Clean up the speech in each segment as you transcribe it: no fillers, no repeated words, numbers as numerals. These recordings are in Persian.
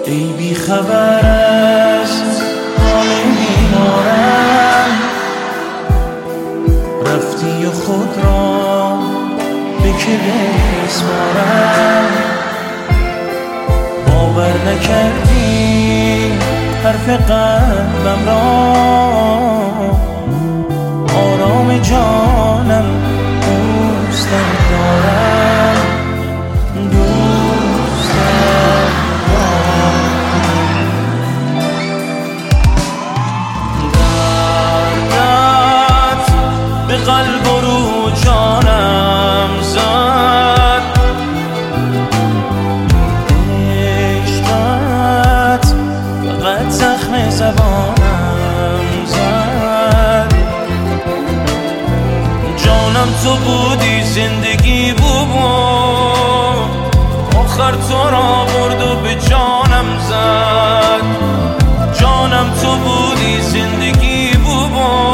ای بی خبر از حال بیمارم، رفتی و خود را به که بسپارم. باور نکردی حرف قلبم را، آرام جانم دوستم دارم، دوستم دارم. دردت به قلب و رو جانم زد، عشقت فقط زخم زبانم زد. جانم تو بودی، زندگی بود، آخر تو را برد و به جانم زد. جانم تو بودی، زندگی بود،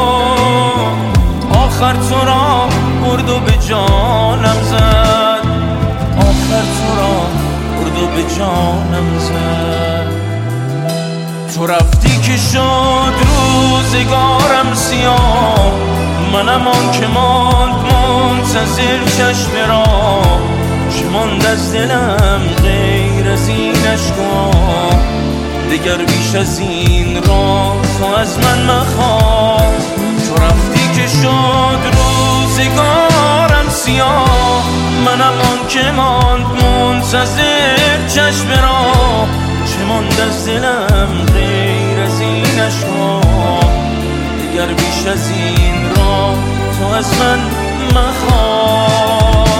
آخر تو را برد و به جانم زد. آخر تو را برد و به جانم زد. تو رفتی که شد روزگارم سیاه، منم آن که ماند منتظر چشم را. چه ماند از دلم غیر از این اشکا، دگر بیش از این را تو از من مخواه. تو رفتی که شد روزگارم سیاه، منم آن که ماند منتظر چشم را. چه ماند از دلم غیر از این اشکا، دگر بیش از این را تو از من مخواه.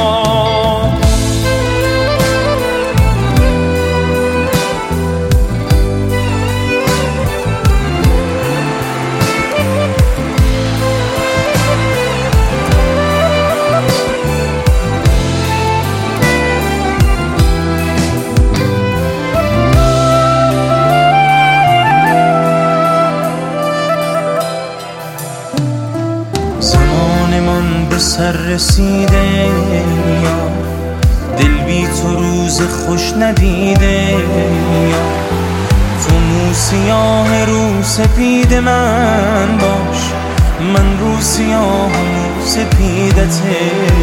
زمانمان به سر رسیده، یا دل بی تو روز خوش ندیده، یا تو مو سیاه رو سپید من باش، من رو سیاه مو سپیدته.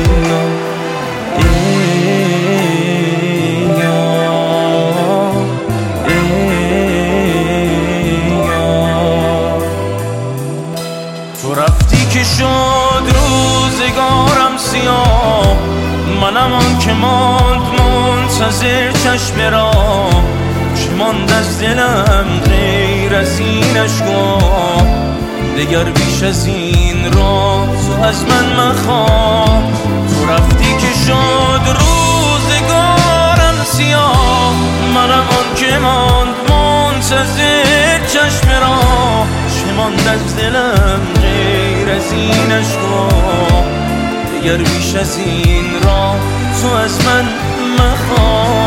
تو رفتی که شد روزگارم سیاه، منم آن که ماند منتظر چشم را. چه ماند از دلم غیر از این اشکا، دگر بیش از این را تو از من مخواه. تو رفتی که شد روزگارم سیاه، منم آن که ماند منتظر چشم را. چه ماند از دلم غیر از این اشکا، دگر بیش از این را تو از من مخواه.